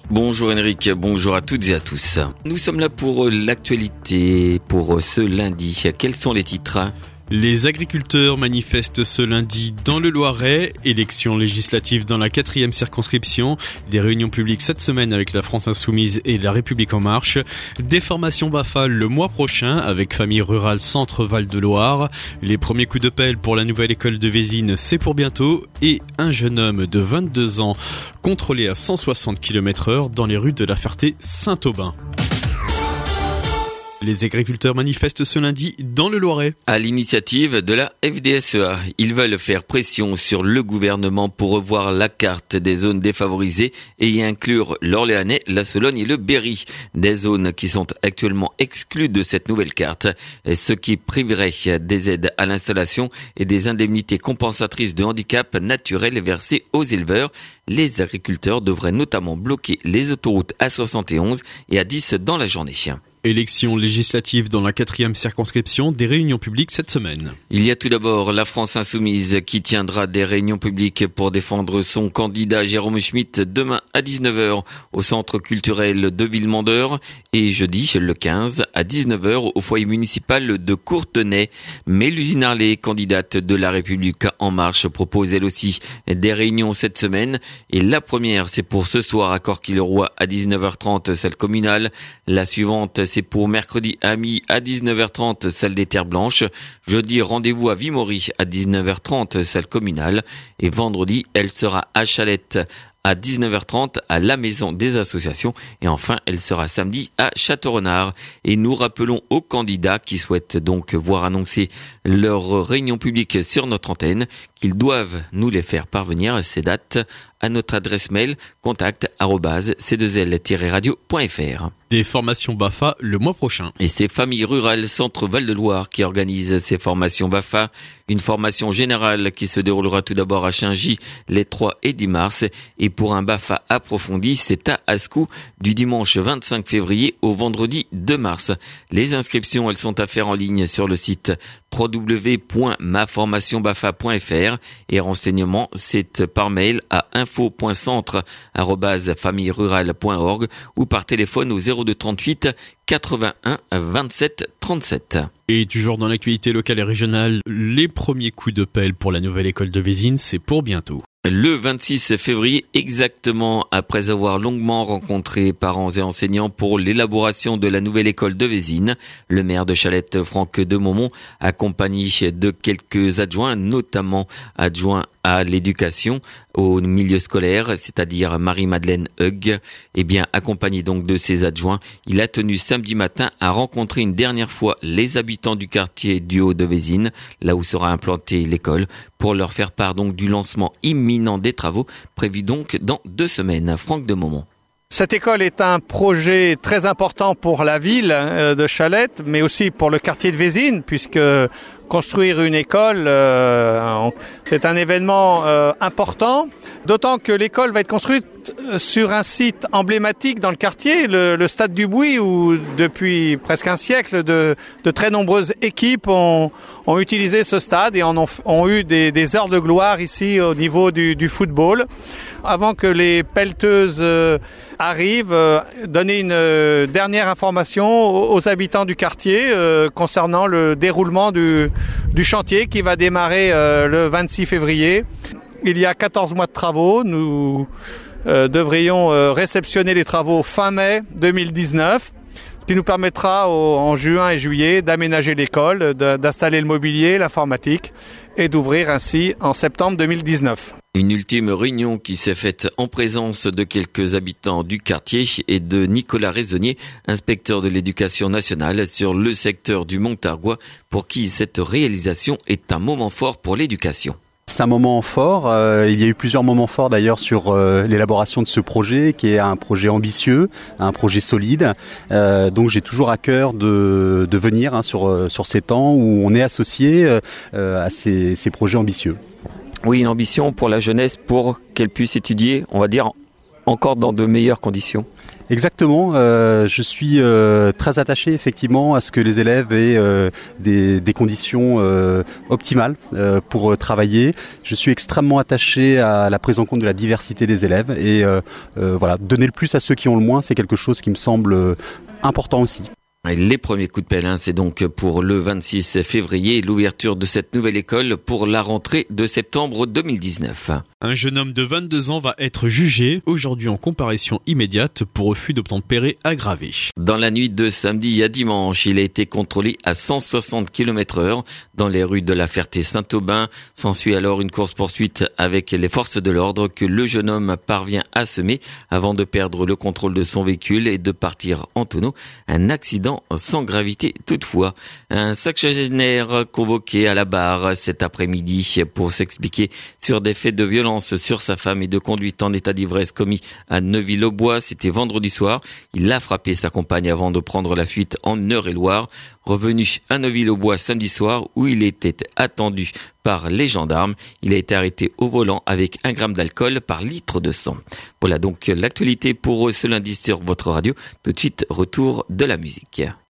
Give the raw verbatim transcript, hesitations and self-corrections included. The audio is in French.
Bonjour Henrik, bonjour à toutes et à tous. Nous sommes là pour l'actualité, pour ce lundi. Quels sont les titres ? Les agriculteurs manifestent ce lundi dans le Loiret, élections législatives dans la quatrième circonscription, des réunions publiques cette semaine avec la France Insoumise et la République En Marche, des formations BAFA le mois prochain avec Famille Rurale Centre Val-de-Loire, les premiers coups de pelle pour la nouvelle école de Vézines, c'est pour bientôt, et un jeune homme de vingt-deux ans contrôlé à cent soixante kilomètres heure dans les rues de la Ferté-Saint-Aubin. Les agriculteurs manifestent ce lundi dans le Loiret. À l'initiative de la F D S E A, ils veulent faire pression sur le gouvernement pour revoir la carte des zones défavorisées et y inclure l'Orléanais, la Sologne et le Berry, des zones qui sont actuellement exclues de cette nouvelle carte, ce qui priverait des aides à l'installation et des indemnités compensatrices de handicap naturel versées aux éleveurs. Les agriculteurs devraient notamment bloquer les autoroutes A soixante et onze et A dix dans la journée. Élections législatives dans la quatrième circonscription, des réunions publiques cette semaine. Il y a tout d'abord la France Insoumise qui tiendra des réunions publiques pour défendre son candidat Jérôme Schmitt demain à dix-neuf heures au centre culturel de Villemandeur et jeudi le quinze à dix-neuf heures au foyer municipal de Courtenay. Mais l'usine Arlet, candidate de la République En Marche, propose elle aussi des réunions cette semaine. Et la première, c'est pour ce soir à Corquille-le-Roi à dix-neuf heures trente, salle communale. La suivante, c'est pour mercredi à mi à dix-neuf heures trente, salle des Terres Blanches. Jeudi, rendez-vous à Vimory à dix-neuf heures trente, salle communale. Et vendredi, elle sera à Chalette à dix-neuf heures trente à la Maison des Associations. Et enfin, elle sera samedi à Château-Renard. Et nous rappelons aux candidats qui souhaitent donc voir annoncer leur réunion publique sur notre antenne qu'ils doivent nous les faire parvenir ces dates à notre adresse mail contact arobase c deux l tiret radio point f r. Des formations BAFA le mois prochain. Et c'est Famille Rurale Centre Val-de-Loire qui organise ces formations BAFA. Une formation générale qui se déroulera tout d'abord à Chaingy les trois et dix mars. Et pour un BAFA approfondi, c'est à Ascou du dimanche vingt-cinq février au vendredi deux mars. Les inscriptions, elles sont à faire en ligne sur le site w w w point ma formation bafa point f r et renseignements, c'est par mail à info point centre arobase famille rurale point org ou par téléphone au zéro deux trente-huit quatre-vingt-un vingt-sept trente-sept. Et toujours dans l'actualité locale et régionale, les premiers coups de pelle pour la nouvelle école de Vézines, c'est pour bientôt. Le vingt-six février, exactement après avoir longuement rencontré parents et enseignants pour l'élaboration de la nouvelle école de Vézines, le maire de Chalette, Franck Demomont, accompagné de quelques adjoints, notamment adjoints à l'éducation, au milieu scolaire, c'est-à-dire Marie-Madeleine Hug, et bien accompagné donc de ses adjoints, il a tenu samedi matin à rencontrer une dernière fois les habitants du quartier du Haut de Vézines, là où sera implantée l'école, pour leur faire part donc du lancement imminent des travaux, prévu donc dans deux semaines. Franck Demomont. Cette école est un projet très important pour la ville de Chalette, mais aussi pour le quartier de Vézines, puisque construire une école, euh, c'est un événement euh, important, d'autant que l'école va être construite sur un site emblématique dans le quartier, le, le Stade du Bouy, où depuis presque un siècle, de, de très nombreuses équipes ont, ont utilisé ce stade et en ont, ont eu des, des heures de gloire ici au niveau du, du football. Avant que les pelleteuses euh, arrivent, euh, donner une euh, dernière information aux, aux habitants du quartier euh, concernant le déroulement du, du chantier qui va démarrer euh, le vingt-six février. Il y a quatorze mois de travaux. Nous euh, devrions euh, réceptionner les travaux fin mai deux mille dix-neuf, ce qui nous permettra au, en juin et juillet d'aménager l'école, de, d'installer le mobilier, l'informatique et d'ouvrir ainsi en septembre deux mille dix-neuf. Une ultime réunion qui s'est faite en présence de quelques habitants du quartier et de Nicolas Raisonnier, inspecteur de l'éducation nationale sur le secteur du Montargois, pour qui cette réalisation est un moment fort pour l'éducation. C'est un moment fort, euh, il y a eu plusieurs moments forts d'ailleurs sur euh, l'élaboration de ce projet qui est un projet ambitieux, un projet solide, euh, donc j'ai toujours à cœur de, de venir hein, sur, sur ces temps où on est associé euh, à ces, ces projets ambitieux. Oui, une ambition pour la jeunesse, pour qu'elle puisse étudier, on va dire, encore dans de meilleures conditions. Exactement, euh, je suis euh, très attaché effectivement à ce que les élèves aient euh, des, des conditions euh, optimales euh, pour travailler. Je suis extrêmement attaché à la prise en compte de la diversité des élèves et euh, euh, voilà, donner le plus à ceux qui ont le moins, c'est quelque chose qui me semble important aussi. Les premiers coups de pelle, hein, c'est donc pour le vingt-six février, l'ouverture de cette nouvelle école pour la rentrée de septembre deux mille dix-neuf. Un jeune homme de vingt-deux ans va être jugé aujourd'hui en comparution immédiate pour refus d'obtempérer aggravé. Dans la nuit de samedi à dimanche, il a été contrôlé à cent soixante kilomètres heure dans les rues de la Ferté-Saint-Aubin. S'ensuit alors une course-poursuite avec les forces de l'ordre que le jeune homme parvient à semer avant de perdre le contrôle de son véhicule et de partir en tonneau. Un accident sans gravité toutefois. Un sexagénaire convoqué à la barre cet après-midi pour s'expliquer sur des faits de violence sur sa femme et de conduite en état d'ivresse commis à Neuville-aux-Bois. C'était vendredi soir. Il a frappé sa compagne avant de prendre la fuite en Eure-et-Loire. Revenu à Neuville-aux-Bois samedi soir où il était attendu par les gendarmes. Il a été arrêté au volant avec un gramme d'alcool par litre de sang. Voilà donc l'actualité pour ce lundi sur votre radio. Tout de suite, retour de la musique.